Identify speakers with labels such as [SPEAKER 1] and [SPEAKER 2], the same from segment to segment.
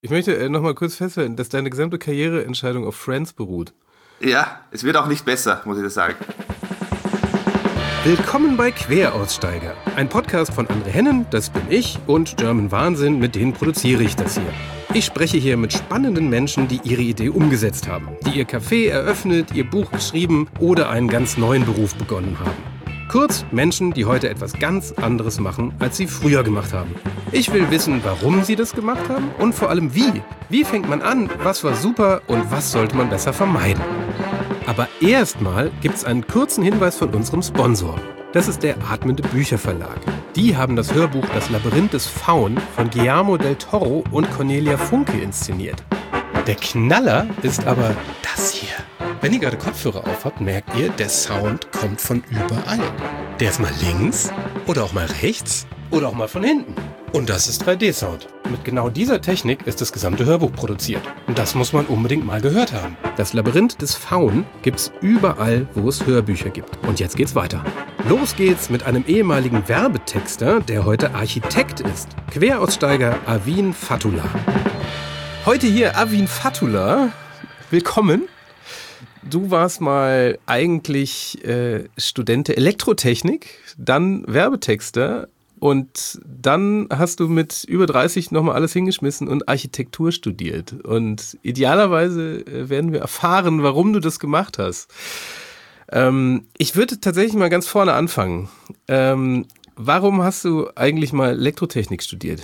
[SPEAKER 1] Ich möchte noch mal kurz festhalten, dass deine gesamte Karriereentscheidung auf Friends beruht.
[SPEAKER 2] Ja, es wird auch nicht besser, muss ich das sagen.
[SPEAKER 1] Willkommen bei Queraussteiger, ein Podcast von André Hennen, das bin ich, und German Wahnsinn, mit denen produziere ich das hier. Ich spreche hier mit spannenden Menschen, die ihre Idee umgesetzt haben, die ihr Café eröffnet, ihr Buch geschrieben oder einen ganz neuen Beruf begonnen haben. Kurz Menschen, die heute etwas ganz anderes machen, als sie früher gemacht haben. Ich will wissen, warum sie das gemacht haben und vor allem wie. Wie fängt man an, was war super und was sollte man besser vermeiden? Aber erstmal gibt's einen kurzen Hinweis von unserem Sponsor. Das ist der Atmende Bücherverlag. Die haben das Hörbuch Das Labyrinth des Faun von Guillermo del Toro und Cornelia Funke inszeniert. Der Knaller ist aber das hier. Wenn ihr gerade Kopfhörer auf habt, merkt ihr, der Sound kommt von überall. Der ist mal links oder auch mal rechts oder auch mal von hinten. Und das ist 3D-Sound. Mit genau dieser Technik ist das gesamte Hörbuch produziert. Und das muss man unbedingt mal gehört haben. Das Labyrinth des Faun gibt's überall, wo es Hörbücher gibt. Und jetzt geht's weiter. Los geht's mit einem ehemaligen Werbetexter, der heute Architekt ist. Queraussteiger Avin Fatullah. Heute hier Avin Fatullah. Willkommen. Du warst mal eigentlich Student der Elektrotechnik, dann Werbetexter und dann hast du mit über 30 nochmal alles hingeschmissen und Architektur studiert. Und idealerweise werden wir erfahren, warum du das gemacht hast. Ich würde tatsächlich mal ganz vorne anfangen. Warum hast du eigentlich mal Elektrotechnik studiert?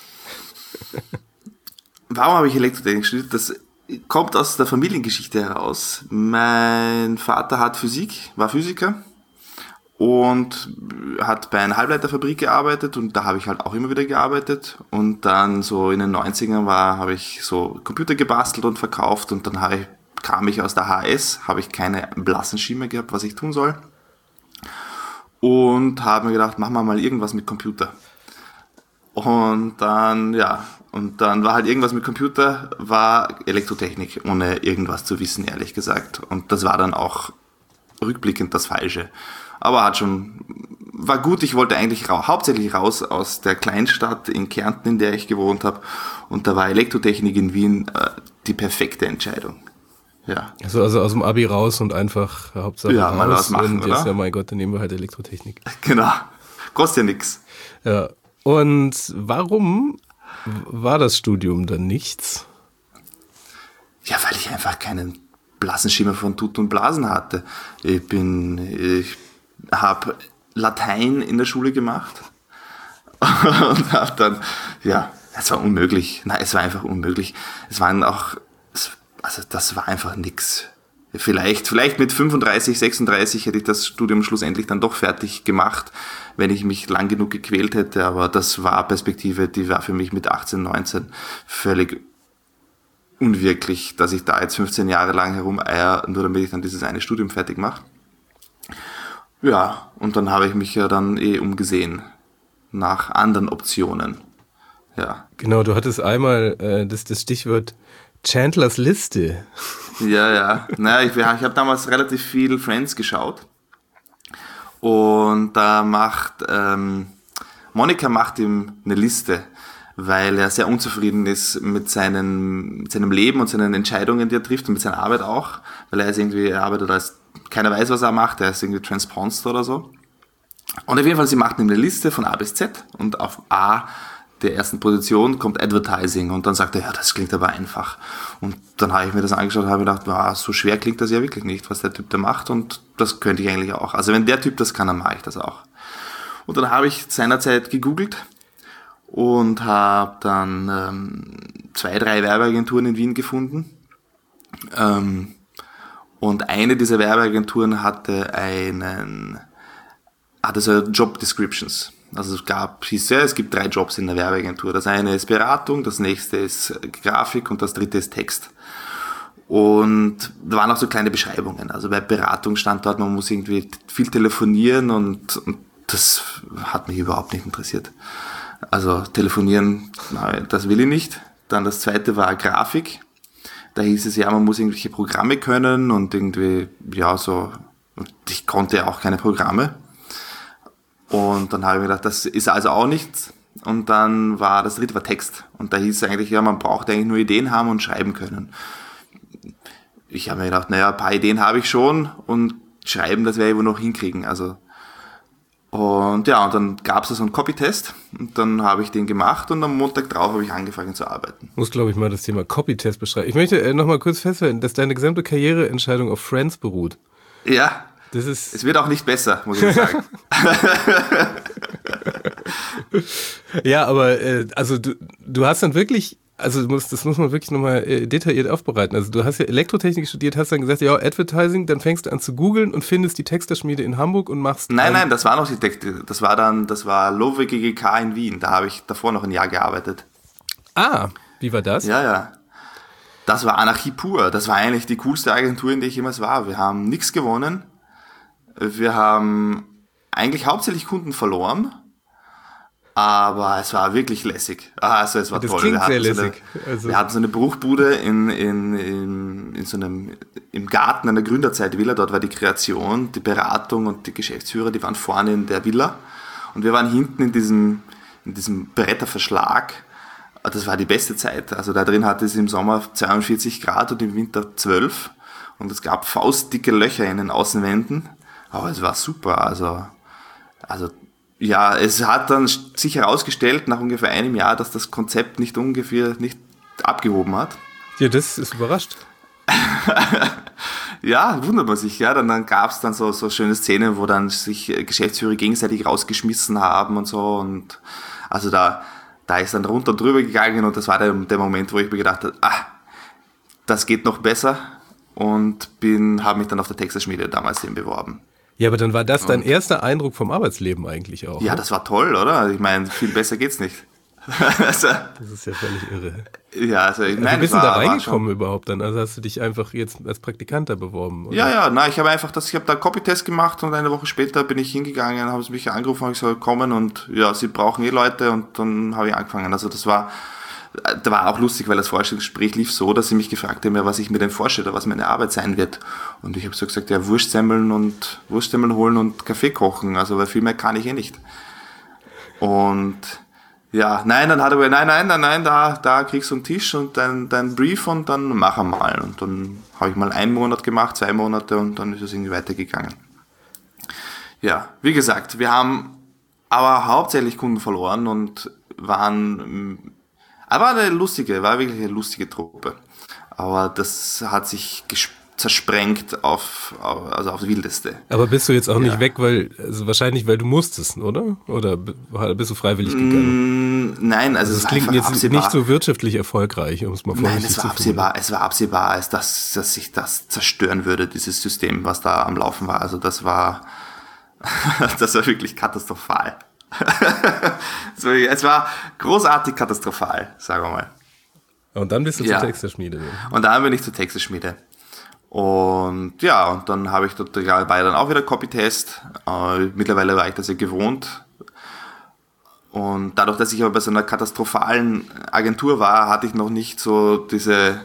[SPEAKER 2] Warum habe ich Elektrotechnik studiert? Das kommt aus der Familiengeschichte heraus. Mein Vater war Physiker und hat bei einer Halbleiterfabrik gearbeitet und da habe ich halt auch immer wieder gearbeitet. Und dann so in den 90ern habe ich so Computer gebastelt und verkauft und dann kam ich aus der HS, habe ich keine blassen Schimmer gehabt, was ich tun soll. Und habe mir gedacht, machen wir mal irgendwas mit Computer. Und dann war halt irgendwas mit Computer, war Elektrotechnik, ohne irgendwas zu wissen, ehrlich gesagt. Und das war dann auch rückblickend das Falsche. Aber war gut, ich wollte eigentlich hauptsächlich raus aus der Kleinstadt in Kärnten, in der ich gewohnt habe. Und da war Elektrotechnik in Wien die perfekte Entscheidung. Ja.
[SPEAKER 1] Also aus dem Abi raus und einfach Hauptsache
[SPEAKER 2] ja, mal was machen,
[SPEAKER 1] und jetzt, ja mein Gott, dann nehmen wir halt Elektrotechnik.
[SPEAKER 2] Genau, kostet ja nichts.
[SPEAKER 1] Ja. Und warum war das Studium dann nichts?
[SPEAKER 2] Ja, weil ich einfach keinen blassen Schimmer von Tut und Blasen hatte. Ich habe Latein in der Schule gemacht und habe dann, es war unmöglich. Nein, es war einfach unmöglich. Das war einfach nix. Vielleicht mit 35, 36 hätte ich das Studium schlussendlich dann doch fertig gemacht, wenn ich mich lang genug gequält hätte, aber das war Perspektive, die war für mich mit 18, 19 völlig unwirklich, dass ich da jetzt 15 Jahre lang herumeier, nur damit ich dann dieses eine Studium fertig mache. Ja, und dann habe ich mich ja dann umgesehen nach anderen Optionen. Ja.
[SPEAKER 1] Genau, du hattest einmal das Stichwort Chandlers Liste.
[SPEAKER 2] Ja. Naja, ich habe damals relativ viel Friends geschaut. Und da Monika macht ihm eine Liste, weil er sehr unzufrieden ist mit seinem Leben und seinen Entscheidungen, die er trifft und mit seiner Arbeit auch, weil er arbeitet als, keiner weiß, was er macht, er ist irgendwie transponst oder so. Und auf jeden Fall, sie macht ihm eine Liste von A bis Z und auf A der ersten Position kommt Advertising und dann sagt er, ja, das klingt aber einfach. Und dann habe ich mir das angeschaut und habe gedacht, so schwer klingt das ja wirklich nicht, was der Typ da macht und das könnte ich eigentlich auch. Also wenn der Typ das kann, dann mache ich das auch. Und dann habe ich seinerzeit gegoogelt und habe dann 2, 3 Werbeagenturen in Wien gefunden. Und eine dieser Werbeagenturen hatte so Job Descriptions. Also es gibt 3 Jobs in der Werbeagentur. Das eine ist Beratung, das nächste ist Grafik und das dritte ist Text. Und da waren auch so kleine Beschreibungen. Also bei Beratung stand dort, man muss irgendwie viel telefonieren und das hat mich überhaupt nicht interessiert. Also telefonieren, nein, das will ich nicht. Dann das zweite war Grafik. Da hieß es ja, man muss irgendwelche Programme können und irgendwie, und ich konnte ja auch keine Programme. Und dann habe ich mir gedacht, das ist also auch nichts. und dann war das dritte war Text. Und da hieß es eigentlich, ja, man braucht eigentlich nur Ideen haben und schreiben können. Ich habe mir gedacht, naja, ein paar Ideen habe ich schon und schreiben, das werde ich wohl noch hinkriegen. Also, und ja, und dann gab es so einen Copy-Test und dann habe ich den gemacht und am Montag drauf habe ich angefangen zu arbeiten.
[SPEAKER 1] Muss, glaube ich, mal das Thema Copy-Test beschreiben. Ich möchte noch mal kurz festhalten, dass deine gesamte Karriereentscheidung auf Friends beruht.
[SPEAKER 2] Ja,
[SPEAKER 1] das ist
[SPEAKER 2] es wird auch nicht besser, muss ich sagen.
[SPEAKER 1] Ja, aber also du hast dann wirklich, also das muss man wirklich nochmal detailliert aufbereiten. Also du hast ja Elektrotechnik studiert, hast dann gesagt, ja, Advertising, dann fängst du an zu googeln und findest die Texterschmiede in Hamburg und machst...
[SPEAKER 2] Nein, das war noch die das war Lowe GGK in Wien, da habe ich davor noch ein Jahr gearbeitet.
[SPEAKER 1] Ah, wie war das?
[SPEAKER 2] Ja. Das war Anarchie pur, das war eigentlich die coolste Agentur, in der ich jemals war. Wir haben nichts gewonnen, wir haben eigentlich hauptsächlich Kunden verloren, aber es war wirklich lässig. Also es war
[SPEAKER 1] das
[SPEAKER 2] toll.
[SPEAKER 1] Klingt sehr lässig.
[SPEAKER 2] Wir hatten so eine Bruchbude im Garten einer Gründerzeit Villa. Dort war die Kreation, die Beratung und die Geschäftsführer, die waren vorne in der Villa. Und wir waren hinten in diesem Bretterverschlag. Das war die beste Zeit. Also da drin hatte es im Sommer 42 Grad und im Winter 12. Und es gab faustdicke Löcher in den Außenwänden. Aber es war super. Also ja, es hat dann sich herausgestellt, nach ungefähr einem Jahr, dass das Konzept nicht abgehoben hat.
[SPEAKER 1] Ja, das ist überrascht.
[SPEAKER 2] Ja, wundert man sich, ja. Dann gab es dann so schöne Szenen, wo dann sich Geschäftsführer gegenseitig rausgeschmissen haben und so. Und also da ist dann runter und drüber gegangen und das war der Moment, wo ich mir gedacht habe, das geht noch besser. Und habe mich dann auf der Texterschmiede damals eben beworben.
[SPEAKER 1] Ja, aber dann war das dein erster Eindruck vom Arbeitsleben eigentlich auch.
[SPEAKER 2] Ja,
[SPEAKER 1] ne?
[SPEAKER 2] Das war toll, oder? Ich meine, viel besser geht's nicht.
[SPEAKER 1] Das ist ja völlig irre.
[SPEAKER 2] Ja, also
[SPEAKER 1] Wie bist du da reingekommen überhaupt dann? Also hast du dich einfach jetzt als Praktikant da beworben? Oder?
[SPEAKER 2] Ja, ich habe da einen Copy-Test gemacht und eine Woche später bin ich hingegangen, haben sie mich angerufen, ich soll kommen und ja, sie brauchen Leute und dann habe ich angefangen. Also da war auch lustig, weil das Vorstellungsgespräch lief so, dass sie mich gefragt haben, was ich mir denn vorstelle, was meine Arbeit sein wird. Und ich habe so gesagt, ja, Wurstsemmeln holen und Kaffee kochen, also weil viel mehr kann ich nicht. Und ja, dann hat er gesagt, da kriegst du einen Tisch und dein Brief und dann machen wir mal. Und dann habe ich mal 1 Monat gemacht, 2 Monate und dann ist es irgendwie weitergegangen. Ja, wie gesagt, wir haben aber hauptsächlich Kunden verloren und war wirklich eine lustige Truppe. Aber das hat sich zersprengt auf das Wildeste.
[SPEAKER 1] Aber bist du jetzt auch nicht weg, wahrscheinlich, weil du musstest, oder? Oder bist du freiwillig gegangen?
[SPEAKER 2] Nein, also
[SPEAKER 1] es klingt jetzt absehbar. Nicht so wirtschaftlich erfolgreich, um es mal vorsichtig zu formulieren.
[SPEAKER 2] Nein, es war absehbar, dass sich das zerstören würde, dieses System, was da am Laufen war. Also das war wirklich katastrophal. Es war großartig katastrophal, sagen wir mal.
[SPEAKER 1] Und dann bist du zur Texterschmiede.
[SPEAKER 2] Und dann bin ich zur Texterschmiede. Und ja, und dann habe ich dort dabei dann auch wieder Copy-Test. Mittlerweile war ich das ja gewohnt. Und dadurch, dass ich aber bei so einer katastrophalen Agentur war, hatte ich noch nicht diese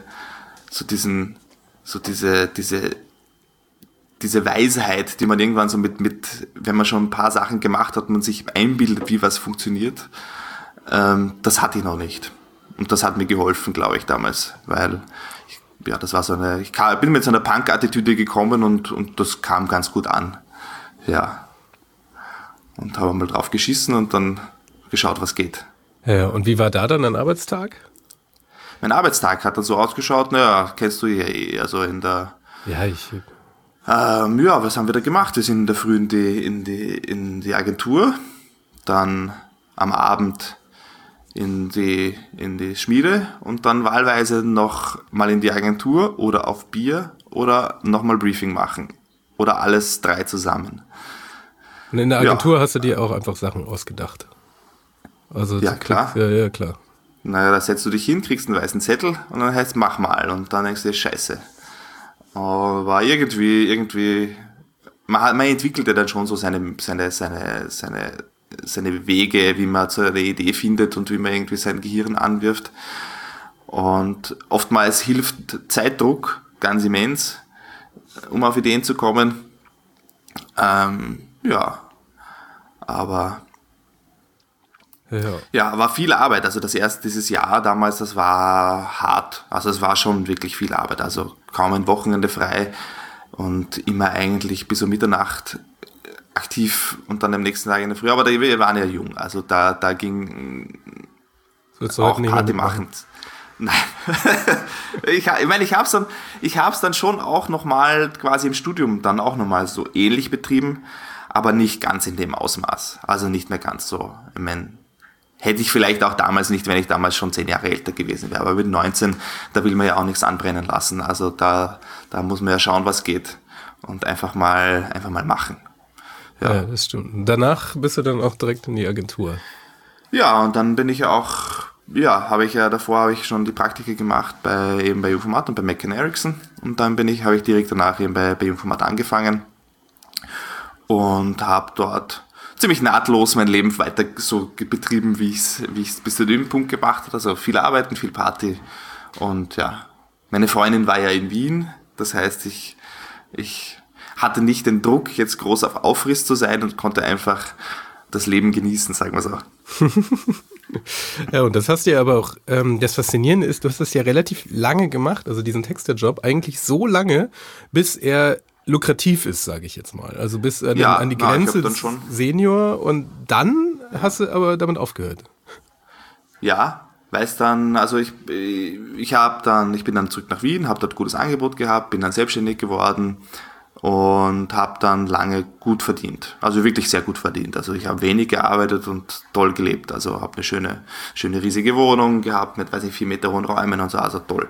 [SPEAKER 2] Weisheit, die man irgendwann so mit, wenn man schon ein paar Sachen gemacht hat, man sich einbildet, wie was funktioniert. Das hatte ich noch nicht. Und das hat mir geholfen, glaube ich, damals, weil das war ich bin mit so einer Punk-Attitüde gekommen und das kam ganz gut an. Ja. Und habe mal drauf geschissen und dann geschaut, was geht.
[SPEAKER 1] Ja, und wie war da dann ein Arbeitstag?
[SPEAKER 2] Mein Arbeitstag hat dann so ausgeschaut, kennst du ja eh, also in der...
[SPEAKER 1] Ja,
[SPEAKER 2] was haben wir da gemacht? Wir sind in der Früh in die Agentur, dann am Abend in die Schmiede und dann wahlweise noch mal in die Agentur oder auf Bier oder nochmal Briefing machen. Oder alles 3 zusammen.
[SPEAKER 1] Und in der Agentur hast du dir auch einfach Sachen ausgedacht? Also
[SPEAKER 2] klar.
[SPEAKER 1] Ja, klar.
[SPEAKER 2] Naja, da setzt du dich hin, kriegst einen weißen Zettel und dann heißt mach mal und dann denkst du, scheiße. Aber irgendwie, man entwickelt ja dann schon so seine Wege, wie man zu einer Idee findet und wie man irgendwie sein Gehirn anwirft. Und oftmals hilft Zeitdruck ganz immens, um auf Ideen zu kommen. Aber
[SPEAKER 1] Ja.
[SPEAKER 2] Ja, war viel Arbeit. Also dieses Jahr damals, das war hart. Also es war schon wirklich viel Arbeit. Also kaum ein Wochenende frei und immer eigentlich bis um Mitternacht aktiv und dann am nächsten Tag in der Früh. Aber wir waren ja jung. Also da ging auch Party machen. Nein. ich meine, ich hab's dann schon auch nochmal quasi im Studium dann auch nochmal so ähnlich betrieben, aber nicht ganz in dem Ausmaß. Also nicht mehr ganz so. Ich meine, hätte ich vielleicht auch damals nicht, wenn ich damals schon 10 Jahre älter gewesen wäre. Aber mit 19, da will man ja auch nichts anbrennen lassen. Also da muss man ja schauen, was geht. Und einfach mal machen.
[SPEAKER 1] Ja, das stimmt. Danach bist du dann auch direkt in die Agentur.
[SPEAKER 2] Ja, und dann bin ich auch, davor habe ich schon die Praktika gemacht bei Infomat und bei McCann Erickson. Und dann habe ich direkt danach eben bei Infomat angefangen. Und habe dort ziemlich nahtlos mein Leben weiter so betrieben, wie ich es bis zu dem Punkt gebracht habe. Also viel Arbeiten, viel Party. Und ja, meine Freundin war ja in Wien. Das heißt, ich hatte nicht den Druck, jetzt groß auf Aufriss zu sein und konnte einfach das Leben genießen, sagen wir so.
[SPEAKER 1] Ja, und das hast du ja aber auch, das Faszinierende ist, du hast das ja relativ lange gemacht, also diesen Texterjob, eigentlich so lange, bis er lukrativ ist, sage ich jetzt mal. Also bis an die Grenze des Senior und dann hast du aber damit aufgehört.
[SPEAKER 2] Ja, weil es dann, also ich bin dann zurück nach Wien, habe dort gutes Angebot gehabt, bin dann selbstständig geworden und habe dann lange gut verdient. Also wirklich sehr gut verdient. Also ich habe wenig gearbeitet und toll gelebt. Also habe eine schöne riesige Wohnung gehabt mit, 4 Meter hohen Räumen und so, also toll.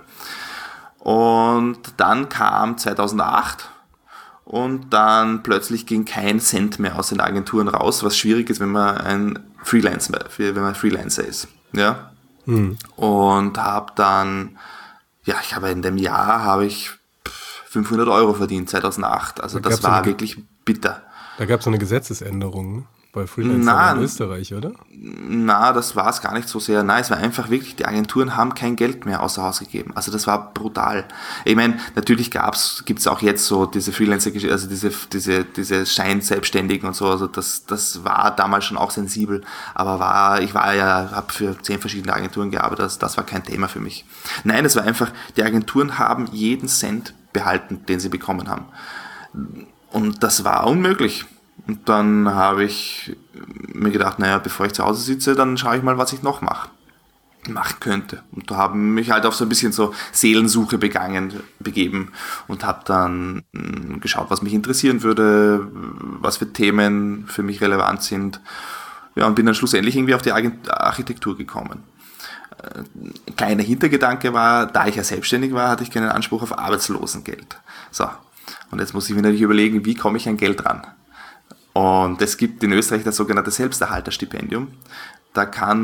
[SPEAKER 2] Und dann kam 2008 und dann plötzlich ging kein Cent mehr aus den Agenturen raus, was schwierig ist, wenn man Freelancer ist. Ja. Und habe dann, in dem Jahr habe ich 500 Euro verdient, 2008. Also das war wirklich bitter.
[SPEAKER 1] Da gab es so eine Gesetzesänderung bei Freelancern in Österreich, oder?
[SPEAKER 2] Na, das war es gar nicht so sehr. Nein, es war einfach wirklich, die Agenturen haben kein Geld mehr außer Haus gegeben. Also das war brutal. Ich meine, natürlich gibt es auch jetzt so diese Freelancer, also diese Scheinselbstständigen und so. Also das war damals schon auch sensibel. Aber habe für 10 verschiedene Agenturen gearbeitet. Das war kein Thema für mich. Nein, es war einfach, die Agenturen haben jeden Cent behalten, den sie bekommen haben. Und das war unmöglich. Und dann habe ich mir gedacht, bevor ich zu Hause sitze, dann schaue ich mal, was ich noch machen könnte. Und da habe mich halt auf so ein bisschen so Seelensuche begeben und habe dann geschaut, was mich interessieren würde, was für Themen für mich relevant sind. Ja, und bin dann schlussendlich irgendwie auf die Architektur gekommen. Ein kleiner Hintergedanke war, da ich ja selbstständig war, hatte ich keinen Anspruch auf Arbeitslosengeld. So, und jetzt muss ich mir natürlich überlegen, wie komme ich an Geld ran? Und es gibt in Österreich das sogenannte Selbsterhalterstipendium. Da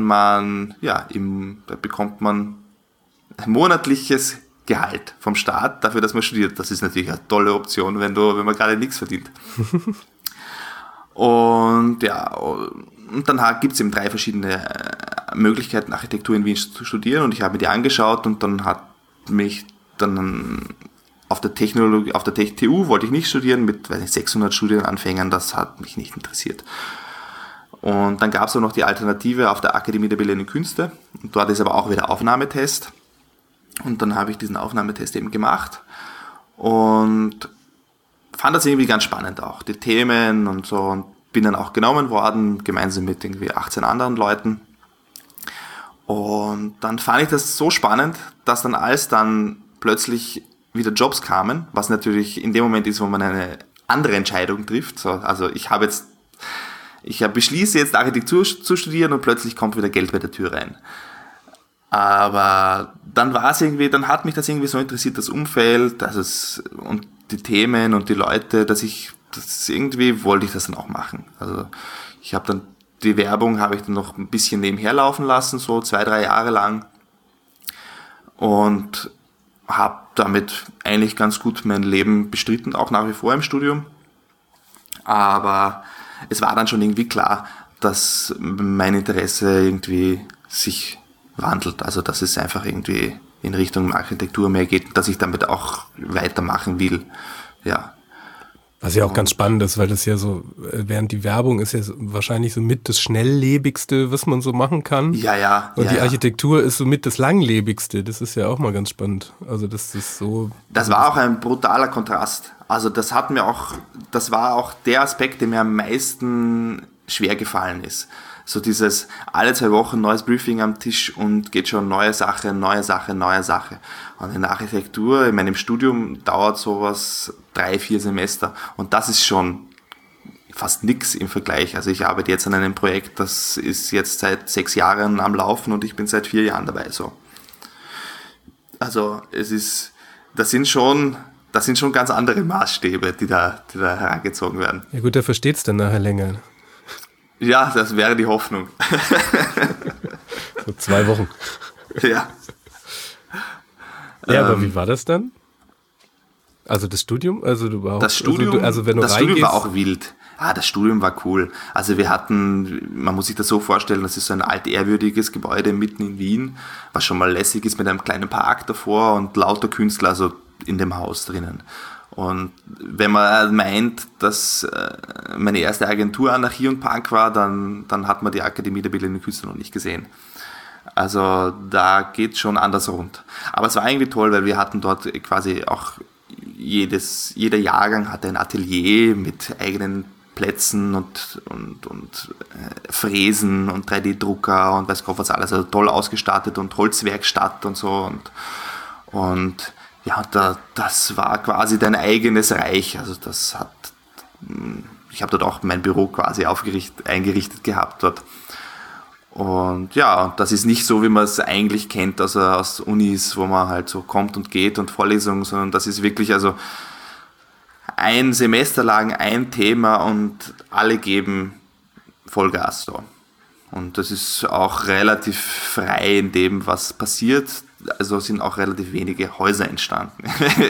[SPEAKER 2] bekommt man ein monatliches Gehalt vom Staat dafür, dass man studiert. Das ist natürlich eine tolle Option, wenn man gerade nichts verdient. Und dann gibt es eben 3 verschiedene Möglichkeiten, Architektur in Wien zu studieren. Und ich habe mir die angeschaut und dann hat mich dann auf der TU wollte ich nicht studieren, mit 600 Studienanfängern, das hat mich nicht interessiert. Und dann gab es auch noch die Alternative auf der Akademie der Bildenden Künste. Und dort ist aber auch wieder Aufnahmetest. Und dann habe ich diesen Aufnahmetest eben gemacht und fand das irgendwie ganz spannend auch, die Themen und so. Und bin dann auch genommen worden, gemeinsam mit irgendwie 18 anderen Leuten. Und dann fand ich das so spannend, dass dann plötzlich wieder Jobs kamen, was natürlich in dem Moment ist, wo man eine andere Entscheidung trifft. So, also ich beschließe jetzt Architektur zu studieren und plötzlich kommt wieder Geld bei der Tür rein. Aber dann hat mich das irgendwie so interessiert, das Umfeld, und die Themen und die Leute, irgendwie wollte ich das dann auch machen. Also ich habe dann die Werbung noch ein bisschen nebenher laufen lassen, so 2-3 Jahre lang, und habe damit eigentlich ganz gut mein Leben bestritten, auch nach wie vor im Studium. Aber es war dann schon irgendwie klar, dass mein Interesse irgendwie sich wandelt. Also dass es einfach irgendwie in Richtung Architektur mehr geht, dass ich damit auch weitermachen will. Ja.
[SPEAKER 1] Was ja auch ganz spannend ist, weil das ja so, während die Werbung ist ja wahrscheinlich so mit das Schnelllebigste, was man so machen kann.
[SPEAKER 2] Ja.
[SPEAKER 1] Und die Architektur ist so mit das Langlebigste. Das ist ja auch mal ganz spannend. Also das ist so.
[SPEAKER 2] Das war auch ein brutaler Kontrast. Also das war auch der Aspekt, der mir am meisten schwer gefallen ist. So dieses alle 2 Wochen neues Briefing am Tisch und geht schon neue Sache. Und in der Architektur, in meinem Studium dauert sowas 3-4 Semester. Und das ist schon fast nix im Vergleich. Also ich arbeite jetzt an einem Projekt, das ist jetzt seit 6 Jahren am Laufen und ich bin seit 4 Jahren dabei. So. Also das sind schon ganz andere Maßstäbe, die da herangezogen werden.
[SPEAKER 1] Ja gut, der versteht es dann nachher länger.
[SPEAKER 2] Ja, das wäre die Hoffnung.
[SPEAKER 1] So 2 Wochen.
[SPEAKER 2] Ja.
[SPEAKER 1] Ja, aber wie war das dann? Also das Studium? Also du überhaupt,
[SPEAKER 2] das Studium,
[SPEAKER 1] wenn du
[SPEAKER 2] das
[SPEAKER 1] reingehst,
[SPEAKER 2] Studium war auch wild. Das Studium war cool. Also man muss sich das so vorstellen, das ist so ein altehrwürdiges Gebäude mitten in Wien, was schon mal lässig ist mit einem kleinen Park davor und lauter Künstler, also in dem Haus drinnen. Und wenn man meint, dass meine erste Agentur Anarchie und Punk war, dann hat man die Akademie der Bildenden Künste noch nicht gesehen. Also da geht schon anders rund. Aber es war irgendwie toll, weil wir hatten dort quasi auch jeder Jahrgang hatte ein Atelier mit eigenen Plätzen und Fräsen und 3D-Drucker und weiß Gott was alles. Also toll ausgestattet und Holzwerkstatt und so. Und ja, das war quasi dein eigenes Reich. Also ich habe dort auch mein Büro quasi eingerichtet gehabt dort. Und ja, das ist nicht so, wie man es eigentlich kennt, also aus Unis, wo man halt so kommt und geht und Vorlesungen, sondern das ist wirklich also ein Semester lang ein Thema und alle geben Vollgas so. Und das ist auch relativ frei in dem, was passiert. Also sind auch relativ wenige Häuser entstanden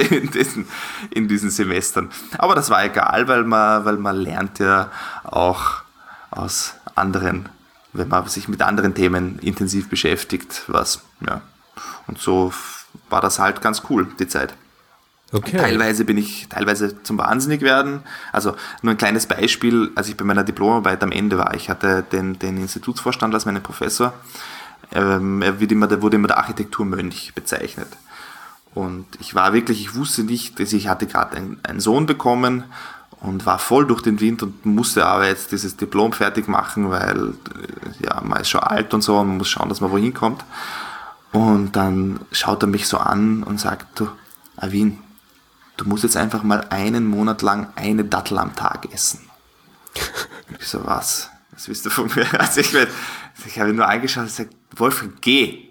[SPEAKER 2] in diesen Semestern. Aber das war egal, weil man lernt ja auch aus anderen, wenn man sich mit anderen Themen intensiv beschäftigt, ja. Und so war das halt ganz cool, die Zeit. Okay. Teilweise zum Wahnsinnig werden. Also nur ein kleines Beispiel, als ich bei meiner Diplomarbeit am Ende war. Ich hatte den Institutsvorstand als meinen Professor. Er wurde immer der Architekturmönch bezeichnet. Und ich wusste nicht, dass ich hatte gerade einen Sohn bekommen und war voll durch den Wind und musste aber jetzt dieses Diplom fertig machen, weil ja, man ist schon alt und so und man muss schauen, dass man wohin kommt. Und dann schaut er mich so an und sagt, du, Avin, du musst jetzt einfach mal 1 Monat lang eine Dattel am Tag essen. Ich so, was? Was willst du von mir? Also ich habe ihn nur angeschaut und gesagt, Wolfgang, geh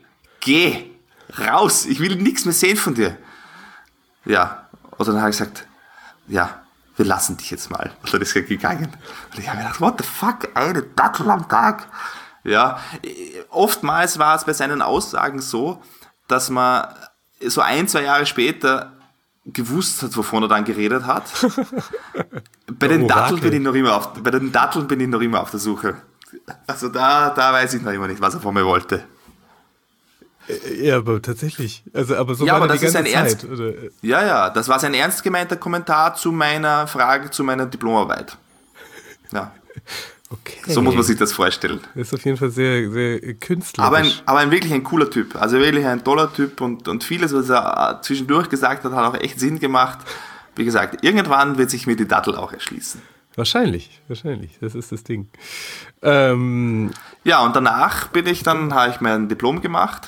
[SPEAKER 2] raus, ich will nichts mehr sehen von dir. Ja, und dann habe ich gesagt, ja, wir lassen dich jetzt mal. Und dann ist er gegangen. Und ich habe mir gedacht, what the fuck, eine Dattel am Tag? Ja, oftmals war es bei seinen Aussagen so, dass man so 1-2 Jahre später gewusst hat, wovon er dann geredet hat. Bei den Datteln bin ich noch immer auf der Suche. Also da weiß ich noch immer nicht, was er von mir wollte.
[SPEAKER 1] Ja, aber tatsächlich. Aber so
[SPEAKER 2] ja,
[SPEAKER 1] war
[SPEAKER 2] aber
[SPEAKER 1] die ganze Zeit. Oder?
[SPEAKER 2] Ja, das war sein ernst gemeinter Kommentar zu meiner Frage, zu meiner Diplomarbeit. Ja. Okay. So muss man sich das vorstellen.
[SPEAKER 1] Das ist auf jeden Fall sehr, sehr künstlerisch.
[SPEAKER 2] Aber wirklich ein cooler Typ. Also wirklich ein toller Typ und vieles, was er zwischendurch gesagt hat, hat auch echt Sinn gemacht. Wie gesagt, irgendwann wird sich mir die Dattel auch erschließen.
[SPEAKER 1] Wahrscheinlich. Das ist das Ding.
[SPEAKER 2] Ja, und danach habe ich mein Diplom gemacht.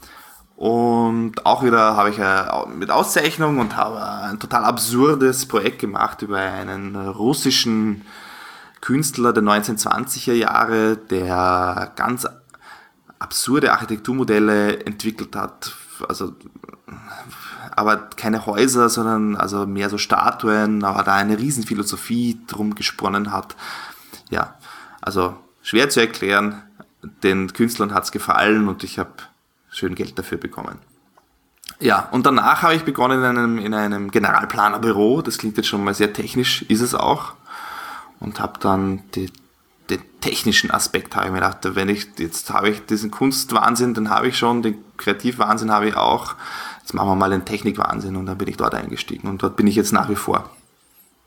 [SPEAKER 2] Und auch wieder habe ich mit Auszeichnung und habe ein total absurdes Projekt gemacht über einen russischen Künstler der 1920er Jahre, der ganz absurde Architekturmodelle entwickelt hat. Also, aber keine Häuser, sondern also mehr so Statuen, aber da eine Riesenphilosophie drum gesponnen hat. Ja, also schwer zu erklären. Den Künstlern hat es gefallen und ich habe schön Geld dafür bekommen. Ja, und danach habe ich begonnen in einem Generalplanerbüro. Das klingt jetzt schon mal sehr technisch, ist es auch. Und habe dann den technischen Aspekt, habe ich mir gedacht, jetzt habe ich diesen Kunstwahnsinn, den habe ich schon, den Kreativwahnsinn habe ich auch. Jetzt machen wir mal den Technikwahnsinn und dann bin ich dort eingestiegen und dort bin ich jetzt nach wie vor.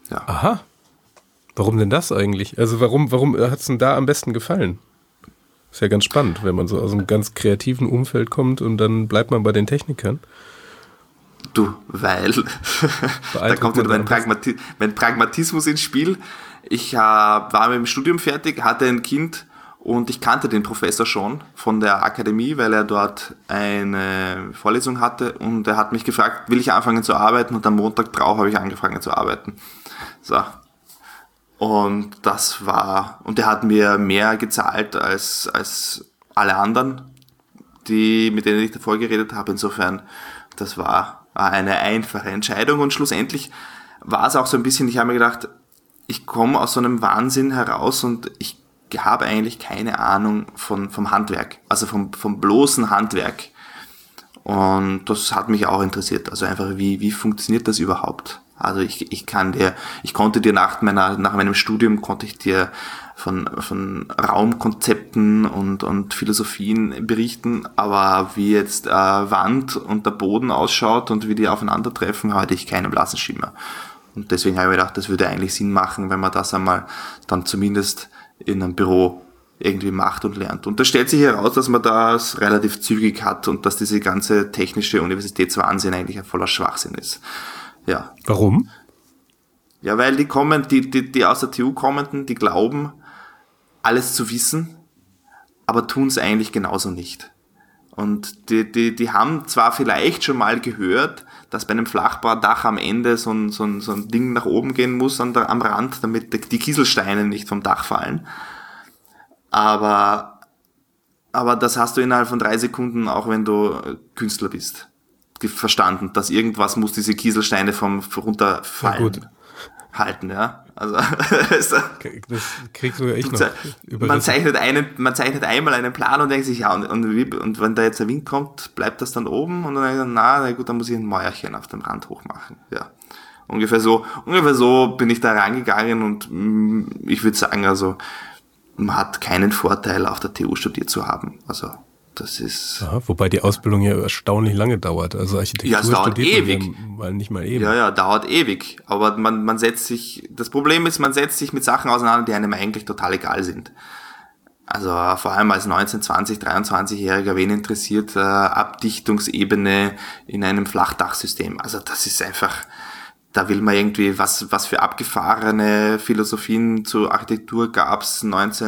[SPEAKER 2] Ja.
[SPEAKER 1] Aha. Warum denn das eigentlich? Also warum hat es denn da am besten gefallen? Ist ja ganz spannend, wenn man so aus einem ganz kreativen Umfeld kommt und dann bleibt man bei den Technikern.
[SPEAKER 2] Du, weil da kommt wieder mein Pragmatismus ins Spiel. Ich war mit dem Studium fertig, hatte ein Kind und ich kannte den Professor schon von der Akademie, weil er dort eine Vorlesung hatte und er hat mich gefragt, will ich anfangen zu arbeiten, und am Montag drauf habe ich angefangen zu arbeiten. So. Und er hat mir mehr gezahlt als alle anderen, mit denen ich davor geredet habe. Insofern, das war eine einfache Entscheidung und schlussendlich war es auch so ein bisschen, ich habe mir gedacht, ich komme aus so einem Wahnsinn heraus und ich habe eigentlich keine Ahnung vom Handwerk, also vom bloßen Handwerk. Und das hat mich auch interessiert, also einfach, wie funktioniert das überhaupt? Also ich konnte dir nach meinem Studium konnte ich dir von Raumkonzepten und Philosophien berichten, aber wie jetzt Wand und der Boden ausschaut und wie die aufeinandertreffen, hatte ich keinen blassen Schimmer. Und deswegen habe ich mir gedacht, das würde eigentlich Sinn machen, wenn man das einmal dann zumindest in einem Büro irgendwie macht und lernt. Und da stellt sich heraus, dass man das relativ zügig hat und dass diese ganze technische Universitätswahnsinn eigentlich ein voller Schwachsinn ist. Ja.
[SPEAKER 1] Warum?
[SPEAKER 2] Ja, weil die aus der TU kommenden, die glauben, alles zu wissen, aber tun es eigentlich genauso nicht. Und die haben zwar vielleicht schon mal gehört, dass bei einem Flachbaudach am Ende so ein Ding nach oben gehen muss am Rand, damit die Kieselsteine nicht vom Dach fallen. Aber das hast du innerhalb von 3 Sekunden, auch wenn du Künstler bist, verstanden, dass irgendwas muss diese Kieselsteine vom runterfallen halten, ja. Also
[SPEAKER 1] das kriegst du ja echt noch.
[SPEAKER 2] Man zeichnet einmal einen Plan und denkt sich, ja, und wenn da jetzt der Wind kommt, bleibt das dann oben, und dann denkt man, na gut, dann muss ich ein Mäuerchen auf dem Rand hochmachen, ja. Ungefähr so bin ich da rangegangen, und ich würde sagen, also man hat keinen Vorteil, auf der TU studiert zu haben. Also das ist...
[SPEAKER 1] Ja, wobei die Ausbildung ja erstaunlich lange dauert. Also Architektur
[SPEAKER 2] ja, es dauert ewig.
[SPEAKER 1] Weil nicht mal eben.
[SPEAKER 2] Ja, dauert ewig. Aber das Problem ist, man setzt sich mit Sachen auseinander, die einem eigentlich total egal sind. Also vor allem als 19-, 20-, 23-Jähriger, wen interessiert Abdichtungsebene in einem Flachdachsystem? Also das ist einfach... Da will man irgendwie, was für abgefahrene Philosophien zur Architektur gab's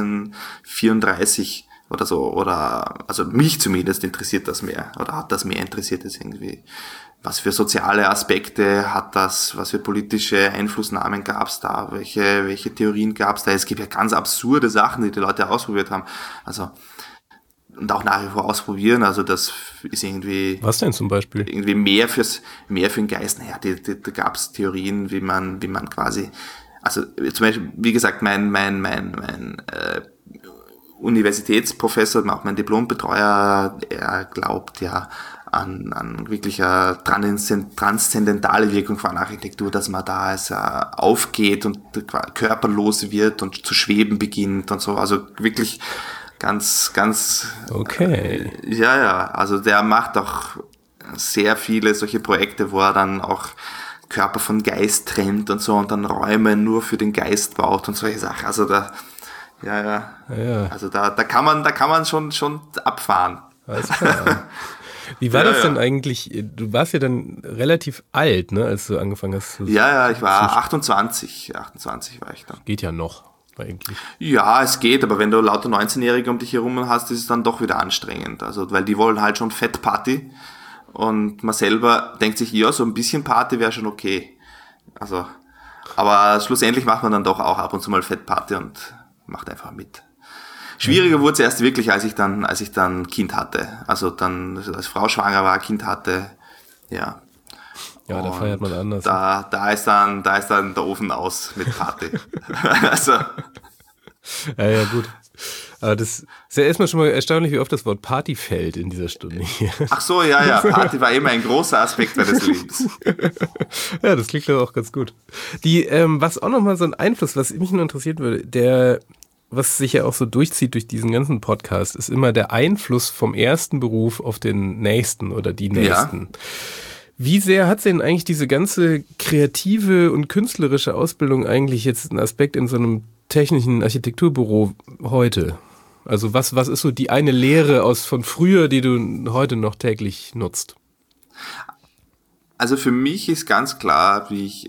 [SPEAKER 2] 1934 oder so, also mich zumindest interessiert das mehr, oder hat das mehr interessiert jetzt irgendwie. Was für soziale Aspekte hat das, was für politische Einflussnahmen gab's da, welche Theorien gab's da? Es gibt ja ganz absurde Sachen, die Leute ausprobiert haben. Also, und auch nach wie vor ausprobieren, also das ist irgendwie...
[SPEAKER 1] Was denn zum Beispiel?
[SPEAKER 2] Irgendwie mehr für den Geist. Naja, da gab es Theorien, wie man quasi... Also zum Beispiel, wie gesagt, mein Universitätsprofessor, auch mein Diplombetreuer, er glaubt ja an wirklicher transzendentale Wirkung von Architektur, dass man da aufgeht und körperlos wird und zu schweben beginnt und so. Also wirklich... Ganz,
[SPEAKER 1] okay.
[SPEAKER 2] Ja, also der macht auch sehr viele solche Projekte, wo er dann auch Körper von Geist trennt und so und dann Räume nur für den Geist baut und solche Sachen. Also also da kann man schon abfahren.
[SPEAKER 1] Alles klar. Wie war das denn eigentlich? Du warst ja dann relativ alt, ne, als du angefangen hast zu...
[SPEAKER 2] Ja, ich war 28 war ich dann.
[SPEAKER 1] Geht ja noch. Eigentlich.
[SPEAKER 2] Ja, es geht, aber wenn du lauter 19-Jährige um dich herum hast, ist es dann doch wieder anstrengend. Also, weil die wollen halt schon Fettparty und man selber denkt sich, ja, so ein bisschen Party wäre schon okay. Also, aber schlussendlich macht man dann doch auch ab und zu mal Fettparty und macht einfach mit. Schwieriger wurde es erst wirklich, als ich dann Kind hatte. Also dann, als Frau schwanger war, Kind hatte, ja.
[SPEAKER 1] Ja, da feiert man anders.
[SPEAKER 2] Da ist dann der Ofen aus mit Party. Also.
[SPEAKER 1] Ja, gut. Aber das ist ja erstmal schon mal erstaunlich, wie oft das Wort Party fällt in dieser Stunde hier.
[SPEAKER 2] Ach so, ja, Party war immer ein großer Aspekt meines Lebens.
[SPEAKER 1] Ja, das klingt doch auch ganz gut. Was auch nochmal so ein Einfluss, was mich nur interessieren würde, was sich ja auch so durchzieht durch diesen ganzen Podcast, ist immer der Einfluss vom ersten Beruf auf den nächsten oder die nächsten. Ja. Wie sehr hat denn eigentlich diese ganze kreative und künstlerische Ausbildung eigentlich jetzt einen Aspekt in so einem technischen Architekturbüro heute? Also was ist so die eine Lehre von früher, die du heute noch täglich nutzt?
[SPEAKER 2] Also für mich ist ganz klar, ich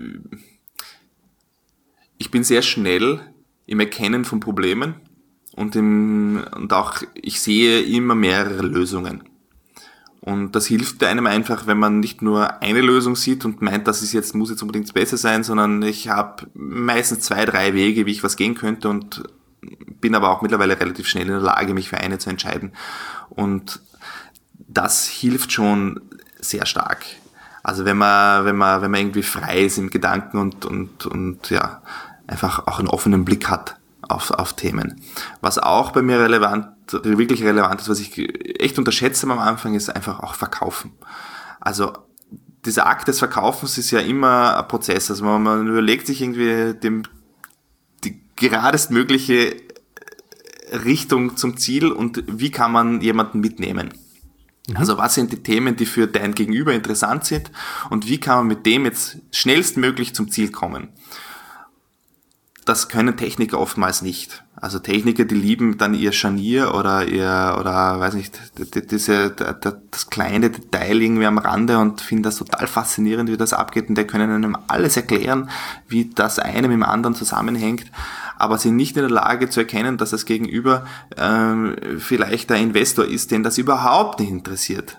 [SPEAKER 2] bin sehr schnell im Erkennen von Problemen und auch ich sehe immer mehrere Lösungen. Und das hilft einem einfach, wenn man nicht nur eine Lösung sieht und meint, muss jetzt unbedingt das Beste sein, sondern ich habe meistens 2, 3 Wege, wie ich was gehen könnte und bin aber auch mittlerweile relativ schnell in der Lage, mich für eine zu entscheiden. Und das hilft schon sehr stark. Also wenn man irgendwie frei ist im Gedanken und ja, einfach auch einen offenen Blick hat auf Themen. Was auch bei mir wirklich relevant ist, was ich echt unterschätze am Anfang, ist einfach auch Verkaufen. Also dieser Akt des Verkaufens ist ja immer ein Prozess. Also man überlegt sich irgendwie die geradestmögliche Richtung zum Ziel und wie kann man jemanden mitnehmen. Also was sind die Themen, die für dein Gegenüber interessant sind und wie kann man mit dem jetzt schnellstmöglich zum Ziel kommen? Das können Techniker oftmals nicht. Also Techniker, die lieben dann ihr Scharnier oder weiß nicht, das kleine Detail irgendwie am Rande und finden das total faszinierend, wie das abgeht und die können einem alles erklären, wie das eine mit dem anderen zusammenhängt, aber sind nicht in der Lage zu erkennen, dass das Gegenüber vielleicht der Investor ist, den das überhaupt nicht interessiert.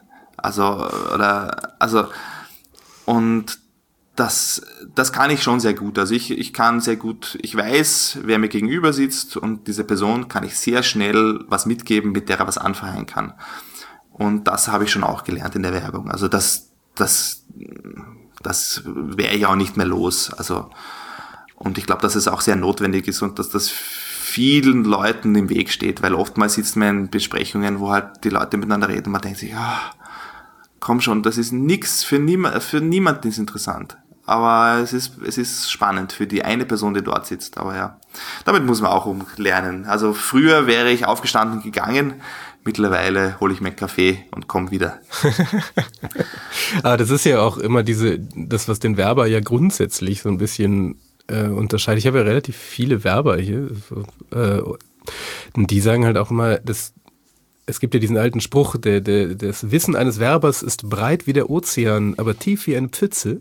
[SPEAKER 2] Und das kann ich schon sehr gut. Also ich kann sehr gut, ich weiß, wer mir gegenüber sitzt und diese Person kann ich sehr schnell was mitgeben, mit der er was anfangen kann. Und das habe ich schon auch gelernt in der Werbung. Also das wäre ich auch nicht mehr los. Also, und ich glaube, dass es auch sehr notwendig ist und dass das vielen Leuten im Weg steht, weil oftmals sitzt man in Besprechungen, wo halt die Leute miteinander reden und man denkt sich, komm schon, das ist nix, für niemanden ist interessant. Aber es ist spannend für die eine Person, die dort sitzt. Aber ja, damit muss man auch lernen. Also früher wäre ich aufgestanden und gegangen. Mittlerweile hole ich mir einen Kaffee und komme wieder.
[SPEAKER 1] Aber das ist ja auch immer das, was den Werber ja grundsätzlich so ein bisschen unterscheidet. Ich habe ja relativ viele Werber hier. Und die sagen halt auch immer, es gibt ja diesen alten Spruch, das Wissen eines Werbers ist breit wie der Ozean, aber tief wie eine Pfütze.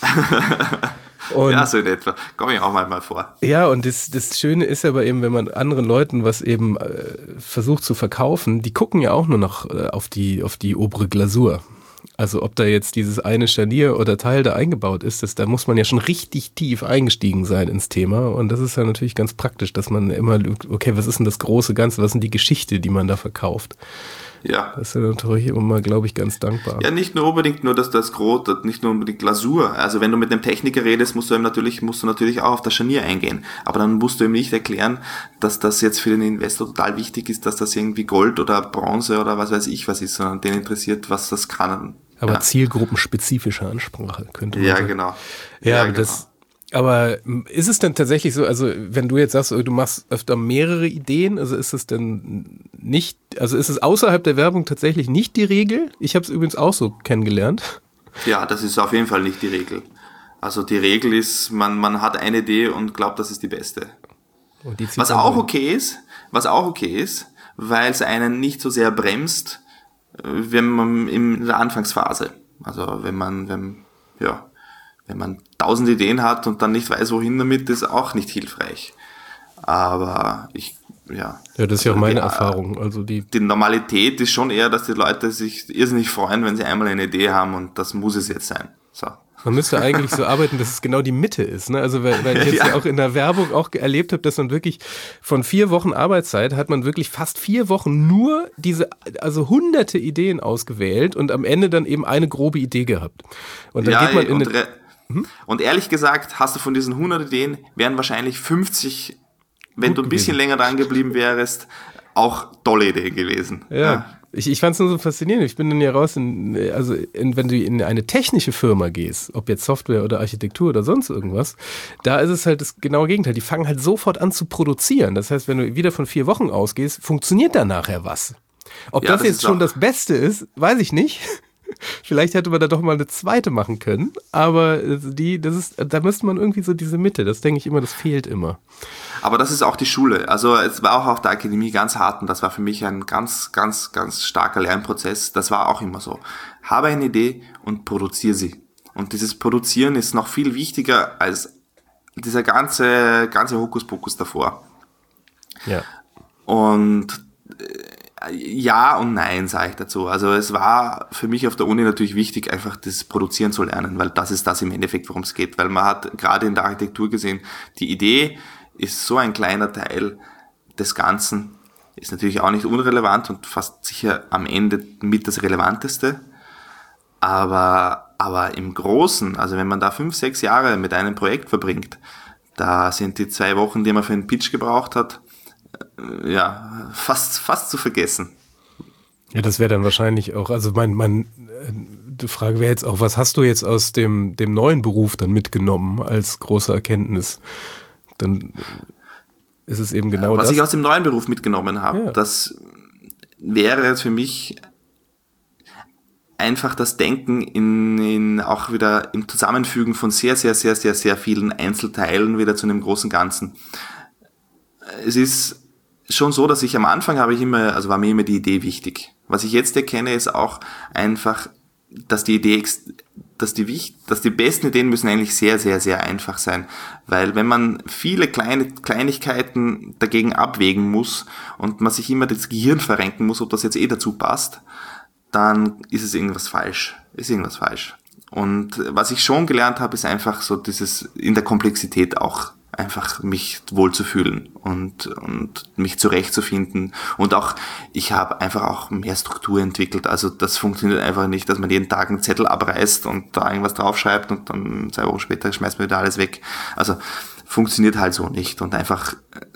[SPEAKER 1] Und,
[SPEAKER 2] ja, so in etwa. Komme ich auch mal vor.
[SPEAKER 1] Ja, und das Schöne ist aber eben, wenn man anderen Leuten was eben versucht zu verkaufen, die gucken ja auch nur noch auf die obere Glasur. Also ob da jetzt dieses eine Scharnier oder Teil da eingebaut ist, da muss man ja schon richtig tief eingestiegen sein ins Thema. Und das ist ja natürlich ganz praktisch, dass man immer, okay, was ist denn das große Ganze, was ist denn die Geschichte, die man da verkauft?
[SPEAKER 2] Ja.
[SPEAKER 1] Das ist ja natürlich immer, glaube ich, ganz dankbar.
[SPEAKER 2] Ja, nicht nur unbedingt nur das Grot, nicht nur unbedingt Glasur. Also wenn du mit einem Techniker redest, musst du natürlich auch auf das Scharnier eingehen. Aber dann musst du ihm nicht erklären, dass das jetzt für den Investor total wichtig ist, dass das irgendwie Gold oder Bronze oder was weiß ich was ist, sondern den interessiert, was das kann.
[SPEAKER 1] Aber
[SPEAKER 2] ja.
[SPEAKER 1] Zielgruppenspezifische Ansprache könnte man sagen.
[SPEAKER 2] Genau.
[SPEAKER 1] Ja,
[SPEAKER 2] genau.
[SPEAKER 1] Aber ist es denn tatsächlich so, also wenn du jetzt sagst, du machst öfter mehrere Ideen, also ist es denn nicht, also ist es außerhalb der Werbung tatsächlich nicht die Regel? Ich habe es übrigens auch so kennengelernt.
[SPEAKER 2] Ja, das ist auf jeden Fall nicht die Regel. Also die Regel ist, man hat eine Idee und glaubt, das ist die beste. Was auch okay ist, weil es einen nicht so sehr bremst, wenn man in der Anfangsphase, also wenn man 1000 Ideen hat und dann nicht weiß, wohin damit, ist auch nicht hilfreich. Aber
[SPEAKER 1] Ja, das ist ja auch meine Erfahrung. Also die
[SPEAKER 2] Normalität ist schon eher, dass die Leute sich irrsinnig freuen, wenn sie einmal eine Idee haben und das muss es jetzt sein. So.
[SPEAKER 1] Man müsste eigentlich so arbeiten, dass es genau die Mitte ist. Ne? Also weil ich jetzt ja auch in der Werbung auch erlebt habe, dass man wirklich von 4 Wochen Arbeitszeit hat man wirklich fast 4 Wochen nur also hunderte Ideen ausgewählt und am Ende dann eben eine grobe Idee gehabt. Und dann geht man
[SPEAKER 2] und ehrlich gesagt, hast du von diesen 100 Ideen, wären wahrscheinlich 50, wenn du ein bisschen länger dran geblieben wärst, auch tolle Ideen gewesen.
[SPEAKER 1] Ja. Ich fand es nur so faszinierend. Ich bin dann ja raus, wenn du in eine technische Firma gehst, ob jetzt Software oder Architektur oder sonst irgendwas, da ist es halt das genaue Gegenteil. Die fangen halt sofort an zu produzieren. Das heißt, wenn du wieder von 4 Wochen ausgehst, funktioniert da nachher was. Ob das jetzt schon das Beste ist, weiß ich nicht. Vielleicht hätte man da doch mal eine zweite machen können, aber da müsste man irgendwie so diese Mitte, das denke ich immer, das fehlt immer.
[SPEAKER 2] Aber das ist auch die Schule. Also es war auch auf der Akademie ganz hart und das war für mich ein ganz, ganz, ganz starker Lernprozess. Das war auch immer so. Habe eine Idee und produziere sie. Und dieses Produzieren ist noch viel wichtiger als dieser ganze Hokuspokus davor.
[SPEAKER 1] Ja.
[SPEAKER 2] Und ja und nein, sage ich dazu. Also es war für mich auf der Uni natürlich wichtig, einfach das Produzieren zu lernen, weil das ist das im Endeffekt, worum es geht. Weil man hat gerade in der Architektur gesehen, die Idee ist so ein kleiner Teil des Ganzen, ist natürlich auch nicht unrelevant und fast sicher am Ende mit das Relevanteste. Aber im Großen, also wenn man da 5, 6 Jahre mit einem Projekt verbringt, da sind die 2 Wochen, die man für einen Pitch gebraucht hat, ja, fast zu vergessen.
[SPEAKER 1] Ja, das wäre dann wahrscheinlich auch, also die Frage wäre jetzt auch, was hast du jetzt aus dem neuen Beruf dann mitgenommen als große Erkenntnis? Dann ist es eben genau das.
[SPEAKER 2] Was ich aus dem neuen Beruf mitgenommen habe,
[SPEAKER 1] ja.
[SPEAKER 2] Das wäre jetzt für mich einfach das Denken in auch wieder im Zusammenfügen von sehr, sehr, sehr, sehr, sehr vielen Einzelteilen wieder zu einem großen Ganzen. Es ist schon so, dass ich am Anfang war mir immer die Idee wichtig. Was ich jetzt erkenne, ist auch einfach, dass die besten Ideen müssen eigentlich sehr, sehr, sehr einfach sein. Weil wenn man viele Kleinigkeiten dagegen abwägen muss und man sich immer das Gehirn verrenken muss, ob das jetzt dazu passt, dann ist irgendwas falsch. Und was ich schon gelernt habe, ist einfach so dieses in der Komplexität auch einfach mich wohlzufühlen und mich zurechtzufinden. Und auch, ich habe einfach auch mehr Struktur entwickelt. Also das funktioniert einfach nicht, dass man jeden Tag einen Zettel abreißt und da irgendwas draufschreibt und dann 2 Wochen später schmeißt man wieder alles weg. Also funktioniert halt so nicht. Und einfach,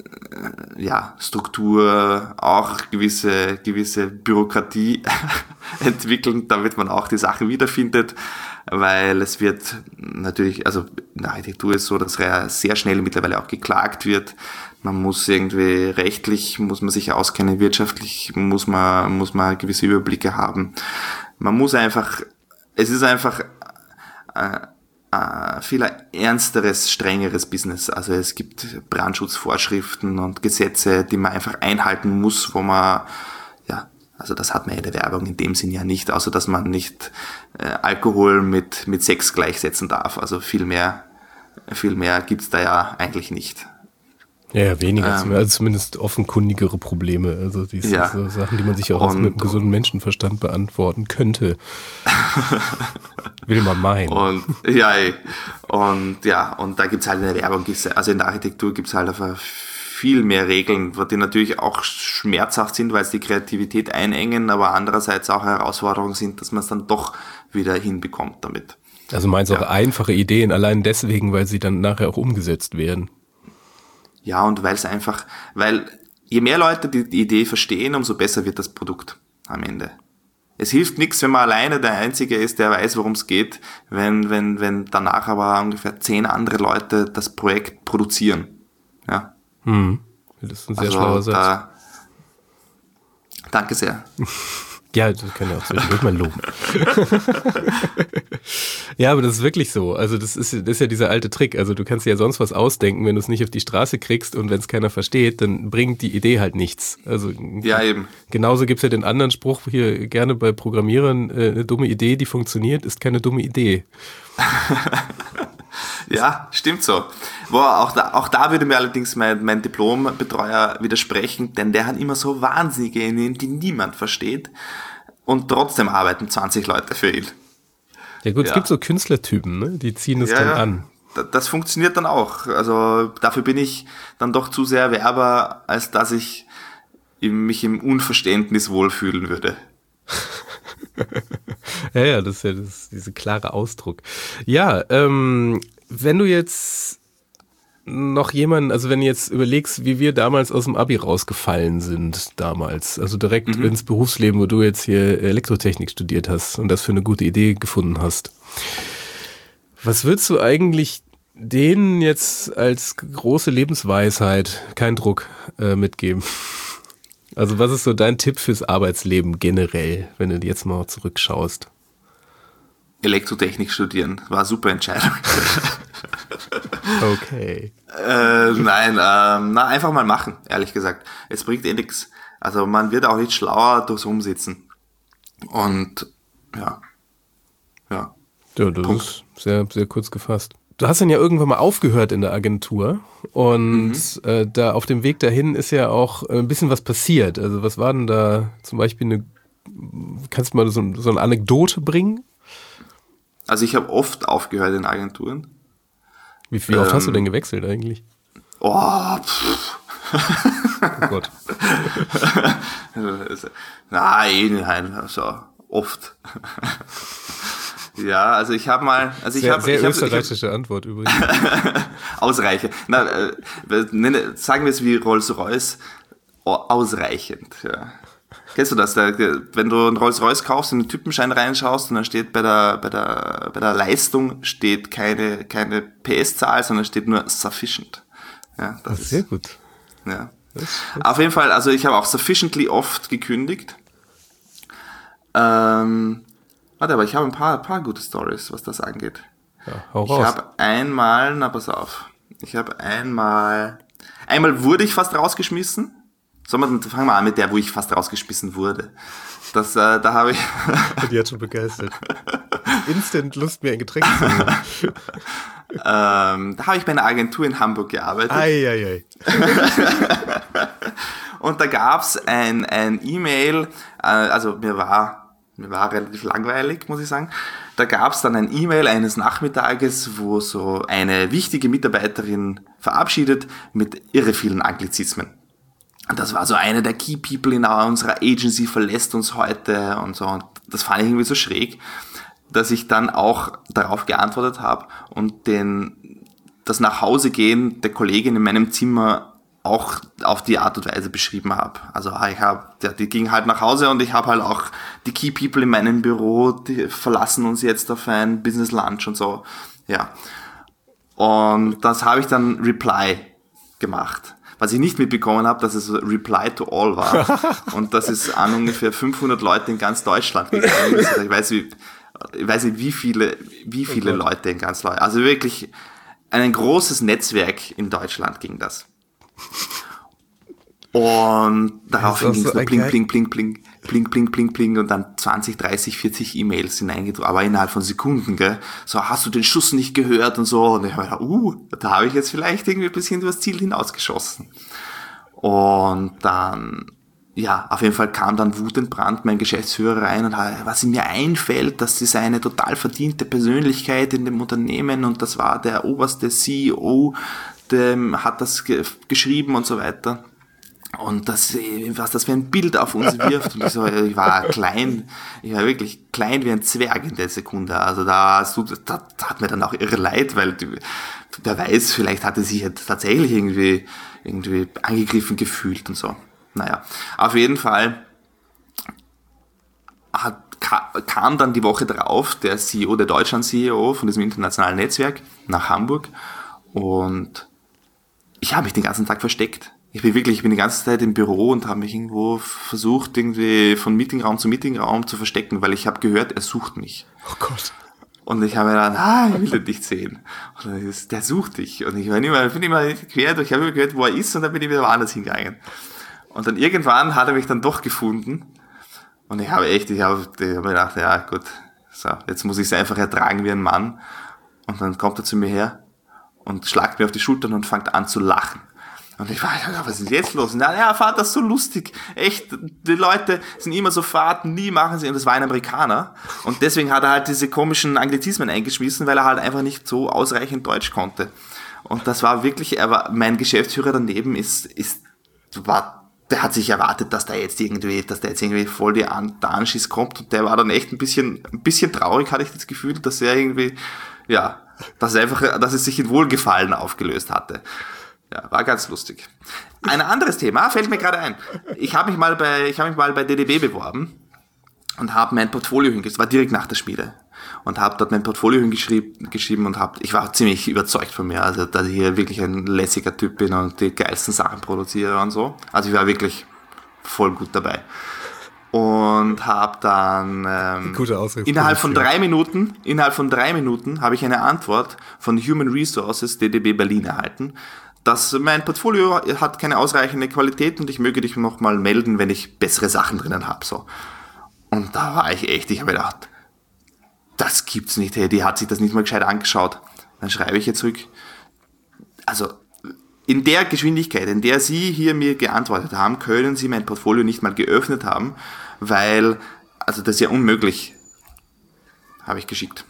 [SPEAKER 2] Struktur, auch gewisse Bürokratie entwickeln, damit man auch die Sachen wiederfindet. Weil es wird natürlich, also in der Architektur ist so, dass sehr schnell mittlerweile auch geklagt wird. Man muss irgendwie rechtlich, muss man sich auskennen, wirtschaftlich muss man gewisse Überblicke haben. Es ist einfach viel ernsteres, strengeres Business. Also es gibt Brandschutzvorschriften und Gesetze, die man einfach einhalten muss, wo man, also das hat man in der Werbung in dem Sinn ja nicht, außer dass man nicht Alkohol mit Sex gleichsetzen darf. Also viel mehr gibt's da ja eigentlich nicht.
[SPEAKER 1] Ja, weniger, also zumindest offenkundigere Probleme. Also die sind so Sachen, die man sich auch mit einem gesunden Menschenverstand beantworten könnte. Will man meinen. Und da gibt's halt in der Werbung, also in der Architektur gibt's halt einfach viel mehr Regeln, die natürlich auch schmerzhaft sind, weil es die Kreativität einengen, aber andererseits auch Herausforderungen sind, dass man es dann doch wieder hinbekommt damit. Also meinst du auch einfache Ideen, allein deswegen, weil sie dann nachher auch umgesetzt werden?
[SPEAKER 2] Ja, und weil je mehr Leute die Idee verstehen, umso besser wird das Produkt am Ende. Es hilft nichts, wenn man alleine der Einzige ist, der weiß, worum es geht, wenn danach aber ungefähr 10 andere Leute das Projekt produzieren. Ja.
[SPEAKER 1] Das ist ein sehr schlauer Satz.
[SPEAKER 2] Danke sehr.
[SPEAKER 1] Ja, das kann ja auch zwischendurch mal loben. Ja, aber das ist wirklich so. Also das ist ja dieser alte Trick. Also du kannst dir ja sonst was ausdenken, wenn du es nicht auf die Straße kriegst und wenn es keiner versteht, dann bringt die Idee halt nichts. Also
[SPEAKER 2] ja, eben.
[SPEAKER 1] Genauso gibt's ja den anderen Spruch hier gerne bei Programmierern, eine dumme Idee, die funktioniert, ist keine dumme Idee.
[SPEAKER 2] Ja, stimmt so. Boah, auch da würde mir allerdings mein Diplombetreuer widersprechen, denn der hat immer so wahnsinnige Ideen, die niemand versteht und trotzdem arbeiten 20 Leute für ihn.
[SPEAKER 1] Ja gut, es gibt so Künstlertypen, ne? Die ziehen es dann an.
[SPEAKER 2] Das funktioniert dann auch. Also dafür bin ich dann doch zu sehr Werber, als dass ich mich im Unverständnis wohlfühlen würde.
[SPEAKER 1] Ja, das ist dieser klare Ausdruck. Ja, wenn du jetzt noch jemanden, also wenn du jetzt überlegst, wie wir damals aus dem Abi rausgefallen sind damals, also direkt ins Berufsleben, wo du jetzt hier Elektrotechnik studiert hast und das für eine gute Idee gefunden hast. Was würdest du eigentlich denen jetzt als große Lebensweisheit, kein Druck, mitgeben? Also was ist so dein Tipp fürs Arbeitsleben generell, wenn du jetzt mal zurückschaust?
[SPEAKER 2] Elektrotechnik studieren. War eine super Entscheidung.
[SPEAKER 1] Okay.
[SPEAKER 2] Nein, einfach mal machen, ehrlich gesagt. Es bringt eh nichts. Also man wird auch nicht schlauer durchs Rumsitzen. Und ja,
[SPEAKER 1] das ist sehr, sehr kurz gefasst. Du hast dann ja irgendwann mal aufgehört in der Agentur und da auf dem Weg dahin ist ja auch ein bisschen was passiert. Also was war denn da zum Beispiel kannst du mal so eine Anekdote bringen?
[SPEAKER 2] Also ich habe oft aufgehört in Agenturen.
[SPEAKER 1] Wie oft hast du denn gewechselt eigentlich?
[SPEAKER 2] Oh
[SPEAKER 1] Gott.
[SPEAKER 2] Nein, also oft. Ja, also ich habe mal...
[SPEAKER 1] Sehr österreichische Antwort übrigens.
[SPEAKER 2] Ausreichend. Sagen wir es wie Rolls-Royce, ausreichend. Ja. Kennst du das? Wenn du einen Rolls-Royce kaufst und in den Typenschein reinschaust und dann steht bei der Leistung steht keine PS-Zahl, sondern steht nur sufficient. Ja, das ist
[SPEAKER 1] sehr gut.
[SPEAKER 2] Ja. Auf jeden Fall, also ich habe auch sufficiently oft gekündigt. Aber ich habe ein paar gute Stories, was das angeht.
[SPEAKER 1] Ja, hau raus.
[SPEAKER 2] Ich habe einmal wurde ich fast rausgeschmissen. Fangen wir an mit der, wo ich fast rausgeschmissen wurde. Da habe ich...
[SPEAKER 1] Die hat schon begeistert. Instant Lust, mir ein Getränk zu nehmen.
[SPEAKER 2] Da habe ich bei einer Agentur in Hamburg gearbeitet.
[SPEAKER 1] Ei.
[SPEAKER 2] Und da gab's ein E-Mail, also mir war relativ langweilig, muss ich sagen. Da gab's dann ein E-Mail eines Nachmittages, wo so eine wichtige Mitarbeiterin verabschiedet mit irre vielen Anglizismen. Und das war so eine der Key People in unserer Agency, verlässt uns heute und so. Und das fand ich irgendwie so schräg, dass ich dann auch darauf geantwortet habe und das Nachhausegehen der Kollegin in meinem Zimmer auch auf die Art und Weise beschrieben habe. Also die ging halt nach Hause und ich habe halt auch die Key People in meinem Büro, die verlassen uns jetzt auf ein Business Lunch und so. Ja. Und das habe ich dann Reply gemacht. Was ich nicht mitbekommen habe, dass es Reply to All war. Und das ist an ungefähr 500 Leute in ganz Deutschland gegangen. Ich weiß nicht, wie viele Leute in ganz Deutschland. Also wirklich ein großes Netzwerk in Deutschland ging das. Und daraufhin ging es nur pling, pling, pling, pling, pling, pling, pling, pling und dann 20, 30, 40 E-Mails hineingedrückt, aber innerhalb von Sekunden, gell. So, hast du den Schuss nicht gehört und so. Und ich habe gedacht, da habe ich jetzt vielleicht irgendwie ein bisschen übers Ziel hinausgeschossen. Und dann, ja, auf jeden Fall kam dann wutentbrannt mein Geschäftsführer rein und was mir einfällt, das ist eine total verdiente Persönlichkeit in dem Unternehmen und das war der oberste CEO, der hat das geschrieben und so weiter. Und was das für ein Bild auf uns wirft. Und ich war wirklich klein wie ein Zwerg in der Sekunde. Also da hat mir dann auch irre leid, weil wer weiß, vielleicht hatte sich jetzt tatsächlich irgendwie angegriffen gefühlt und so. Naja, auf jeden Fall kam dann die Woche drauf der CEO, der Deutschland-CEO von diesem internationalen Netzwerk nach Hamburg und ich habe mich den ganzen Tag versteckt. Ich bin die ganze Zeit im Büro und habe mich irgendwo versucht, irgendwie von Meetingraum zu Meetingraum zu verstecken, weil ich habe gehört, er sucht mich.
[SPEAKER 1] Oh Gott.
[SPEAKER 2] Und ich habe mir gedacht, ich will den nicht sehen. Und der sucht dich. Und ich bin immer quer durch, ich habe immer gehört, wo er ist und dann bin ich wieder woanders hingegangen. Und dann irgendwann hat er mich dann doch gefunden. Und ich habe mir gedacht, ja gut, so, jetzt muss ich es einfach ertragen wie ein Mann. Und dann kommt er zu mir her und schlagt mir auf die Schultern und fängt an zu lachen. Und ich war, was ist jetzt los? Er fand das so lustig. Echt, die Leute sind immer so fad, nie machen sie. Und das war ein Amerikaner. Und deswegen hat er halt diese komischen Anglizismen eingeschmissen, weil er halt einfach nicht so ausreichend Deutsch konnte. Und das war wirklich, mein Geschäftsführer daneben der hat sich erwartet, dass der jetzt irgendwie voll der Anschiss kommt. Und der war dann echt ein bisschen traurig, hatte ich das Gefühl, dass er irgendwie, ja, dass es sich in Wohlgefallen aufgelöst hatte. Ja, war ganz lustig. Ein anderes Thema fällt mir gerade ein. Ich habe mich mal bei DDB beworben und habe mein Portfolio hingeschrieben. War direkt nach der Schmiede. Und habe dort mein Portfolio hingeschrieben und ich war ziemlich überzeugt von mir, also dass ich hier wirklich ein lässiger Typ bin und die geilsten Sachen produziere und so. Also ich war wirklich voll gut dabei. und habe dann
[SPEAKER 1] Gute
[SPEAKER 2] innerhalb von 3 Minuten habe ich eine Antwort von Human Resources DDB Berlin erhalten, dass mein Portfolio hat keine ausreichende Qualität und ich möge dich nochmal melden, wenn ich bessere Sachen drinnen habe. So. Und da war ich echt, ich habe gedacht, das gibt's nicht, hey, die hat sich das nicht mal gescheit angeschaut. Dann schreibe ich ihr zurück, also in der Geschwindigkeit, in der Sie hier mir geantwortet haben, können Sie mein Portfolio nicht mal geöffnet haben, weil, also das ist ja unmöglich, habe ich geschickt.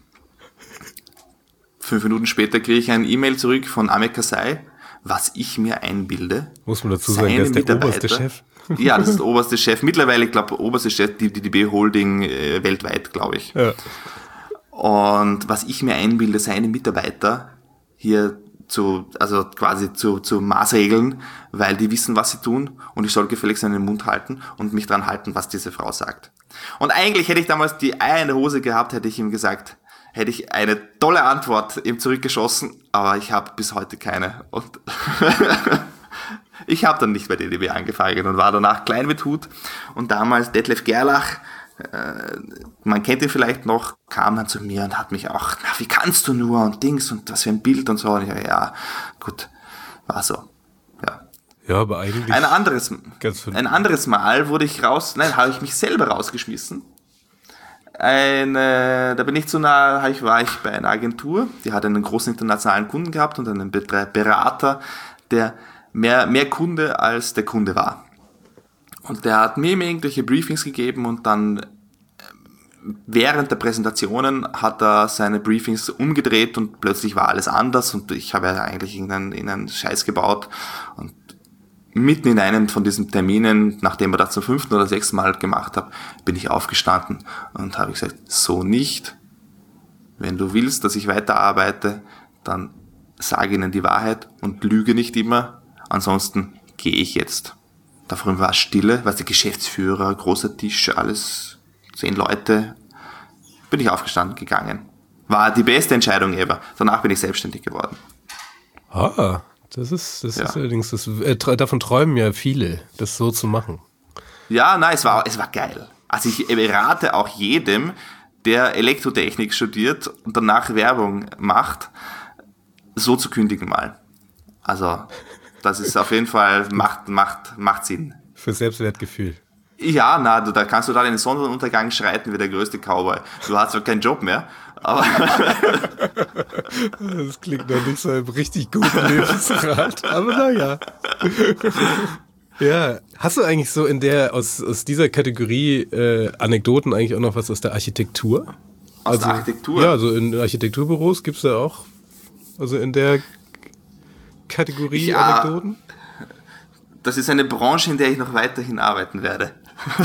[SPEAKER 2] 5 Minuten später kriege ich ein E-Mail zurück von Ahmed Kasai, was ich mir einbilde.
[SPEAKER 1] Muss man dazu sagen, der ist der oberste Chef?
[SPEAKER 2] Ja, das ist der oberste Chef. Mittlerweile, ich glaube, oberste Chef, die DDB Holding weltweit, glaube ich. Ja. Und was ich mir einbilde, seine Mitarbeiter hier quasi zu Maßregeln, weil die wissen, was sie tun und ich soll gefälligst einen Mund halten und mich dran halten, was diese Frau sagt. Und eigentlich hätte ich damals die Eier in der Hose gehabt, hätte ich ihm gesagt, hätte ich eine tolle Antwort ihm zurückgeschossen, aber ich habe bis heute keine. Und ich habe dann nicht bei DDB angefangen und war danach klein mit Hut. Und damals Detlef Gerlach, man kennt ihn vielleicht noch, kam dann zu mir und hat mich auch, na, wie kannst du nur und Dings und was für ein Bild und so. Und ich dachte, ja, gut, war so. Ja,
[SPEAKER 1] ja, aber eigentlich...
[SPEAKER 2] Ein anderes Mal habe ich mich selber rausgeschmissen. Da bin ich war ich bei einer Agentur, die hat einen großen internationalen Kunden gehabt und einen Berater, der mehr Kunde als der Kunde war. Und der hat mir irgendwelche Briefings gegeben und dann während der Präsentationen hat er seine Briefings umgedreht und plötzlich war alles anders und ich habe ja eigentlich irgendeinen Scheiß gebaut und mitten in einem von diesen Terminen, nachdem er das zum 5. oder 6. Mal gemacht hat, bin ich aufgestanden und habe gesagt, so nicht. Wenn du willst, dass ich weiterarbeite, dann sage ihnen die Wahrheit und lüge nicht immer. Ansonsten gehe ich jetzt. Davon war es Stille, der Geschäftsführer, großer Tisch, alles 10 Leute. Bin ich aufgestanden, gegangen. War die beste Entscheidung ever. Danach bin ich selbstständig geworden.
[SPEAKER 1] Das ist allerdings, davon träumen ja viele, das so zu machen.
[SPEAKER 2] Ja, nein, es war geil. Also ich rate auch jedem, der Elektrotechnik studiert und danach Werbung macht, so zu kündigen mal. Also, das ist auf jeden Fall, macht Sinn.
[SPEAKER 1] Für Selbstwertgefühl.
[SPEAKER 2] Ja, da kannst du da in den Sonnenuntergang schreiten wie der größte Cowboy. Du hast zwar keinen Job mehr, aber...
[SPEAKER 1] Das klingt noch nicht so einem richtig guten Lebensrat, aber naja. Ja, hast du eigentlich so aus dieser Kategorie Anekdoten eigentlich auch noch was aus der Architektur?
[SPEAKER 2] Aus der Architektur?
[SPEAKER 1] Ja, also in Architekturbüros gibt es da auch, also in der Kategorie Anekdoten?
[SPEAKER 2] Das ist eine Branche, in der ich noch weiterhin arbeiten werde.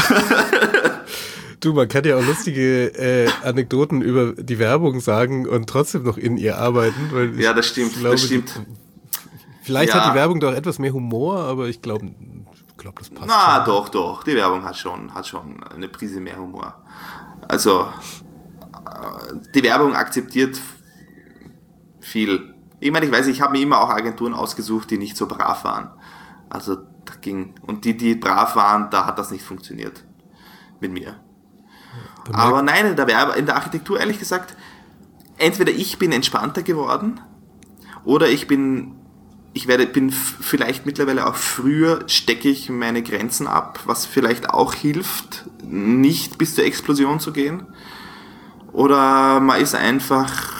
[SPEAKER 1] Du, man kann ja auch lustige Anekdoten über die Werbung sagen und trotzdem noch in ihr arbeiten. Weil
[SPEAKER 2] ja, das stimmt.
[SPEAKER 1] Vielleicht hat die Werbung doch etwas mehr Humor, aber ich glaube, das passt.
[SPEAKER 2] Na, schon. Doch. Die Werbung hat schon eine Prise mehr Humor. Also, die Werbung akzeptiert viel. Ich meine, ich habe mir immer auch Agenturen ausgesucht, die nicht so brav waren. Also, und die brav waren, da hat das nicht funktioniert. Mit mir. Aber nein, in der Architektur, ehrlich gesagt, entweder ich bin entspannter geworden oder ich bin vielleicht mittlerweile auch früher, stecke ich meine Grenzen ab, was vielleicht auch hilft, nicht bis zur Explosion zu gehen. Oder man ist einfach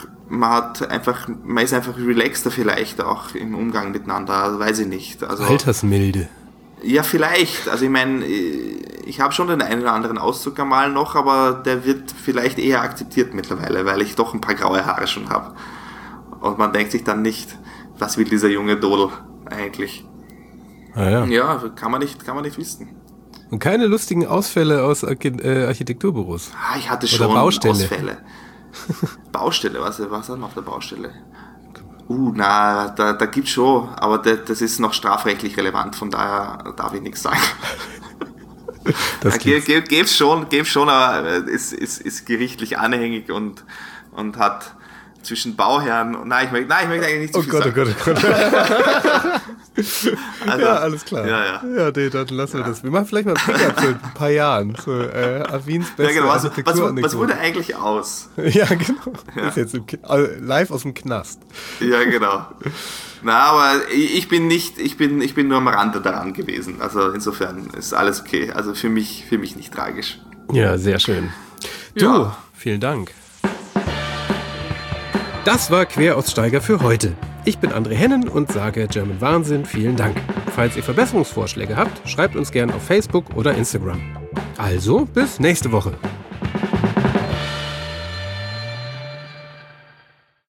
[SPEAKER 2] relaxter vielleicht auch im Umgang miteinander, weiß ich nicht. Also,
[SPEAKER 1] Altersmilde.
[SPEAKER 2] Ja, vielleicht. Also ich meine, ich habe schon den einen oder anderen Auszug einmal noch, aber der wird vielleicht eher akzeptiert mittlerweile, weil ich doch ein paar graue Haare schon habe. Und man denkt sich dann nicht, was will dieser junge Dodel eigentlich? Ja, kann man nicht wissen.
[SPEAKER 1] Und keine lustigen Ausfälle aus Architekturbüros?
[SPEAKER 2] Ich hatte schon Ausfälle. Baustelle, was hat man auf der Baustelle? Da gibt's schon, aber das ist noch strafrechtlich relevant, von daher darf ich nichts sagen. Das gibt's schon, aber es ist gerichtlich anhängig und hat zwischen Bauherren und ich möchte eigentlich nicht zu viel sagen. Oh Gott. Also,
[SPEAKER 1] ja, alles klar.
[SPEAKER 2] Ja.
[SPEAKER 1] Ja, nee, dann lassen wir das. Wir machen vielleicht mal ein Pick-up so in ein paar Jahren. So, Wiens beste
[SPEAKER 2] genau.
[SPEAKER 1] Architektur.
[SPEAKER 2] Was wurde eigentlich aus?
[SPEAKER 1] Ja, genau. Ja. Ist jetzt live aus dem Knast.
[SPEAKER 2] Ja, genau. Na, aber ich bin nur am Rande daran gewesen. Also insofern ist alles okay. Also für mich nicht tragisch.
[SPEAKER 1] Ja, sehr schön. Du, vielen Dank. Das war Queraussteiger für heute. Ich bin André Hennen und sage German Wahnsinn vielen Dank. Falls ihr Verbesserungsvorschläge habt, schreibt uns gerne auf Facebook oder Instagram. Also, bis nächste Woche.